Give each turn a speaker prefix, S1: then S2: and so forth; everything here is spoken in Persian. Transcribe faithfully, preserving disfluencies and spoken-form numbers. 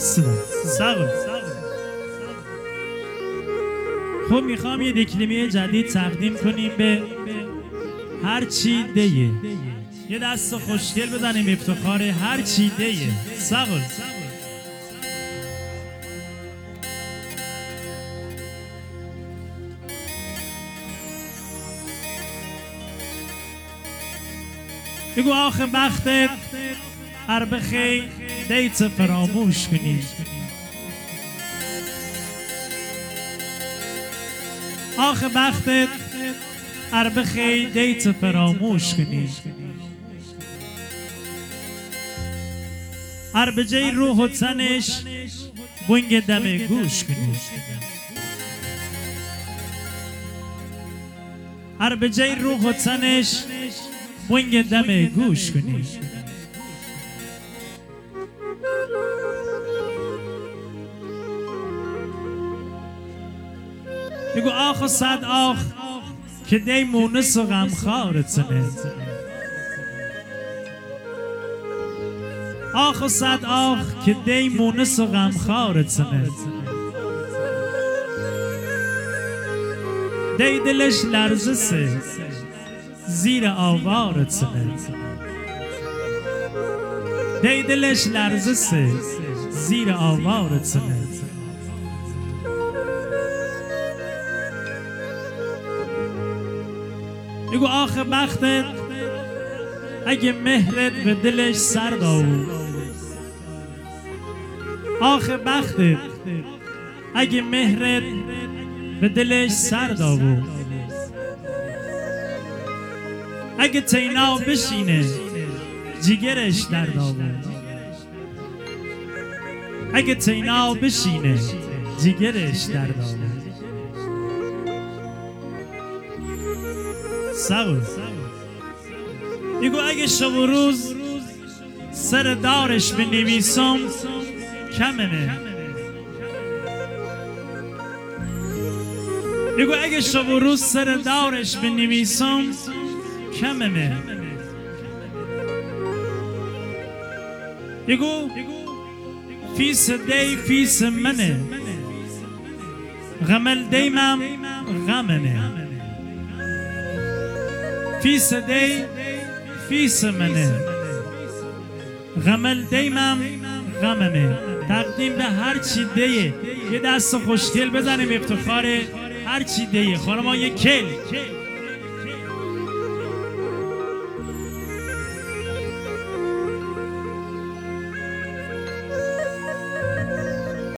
S1: سقل. خب میخوام یه دکلمه جدید تقدیم کنیم به هر چی دیه. یه دست خوشگل بزنیم افتخار هر چی دیه. سقل. بگو آخه بختت هر بخی دیت فراموش کنی. آخه بختت هر بخی دیت فراموش کنی. هر بجای روح و تنش بونگ دم گوش کنی. هر بجای روح و تنش بونگ دم گوش کنی. بگو آخ و صد آخ که دی مونس و غمخوارتنه. آخ و صد آخ که دی مونس و غمخوارتنه. دی دلش لرزه سه زیر آوارتنه. دی دلش لرزه سه زیر آوارتنه. بگو آخه بختت اگه مهرت به دلش سرد آورد. آخه بختت اگه مهرت به دلش سرد آورد. اگه تینا بشینه جیگرش درد آورد. اگه تینا بشینه جیگرش درد آورد. سقل. میگو اگه شب و روز سر دارش بنویسم کممه. میگو اگه شب و روز سر دارش بنویسم کممه. میگو فیس دی فیس منه غمل دیمم غمنه. فیس دی فیس منه غمل دیمم غممه. تقدیم به هر چی دیه. یه دست خوشگل بزنیم افتخار هر چی دیه. خانم ها یک کل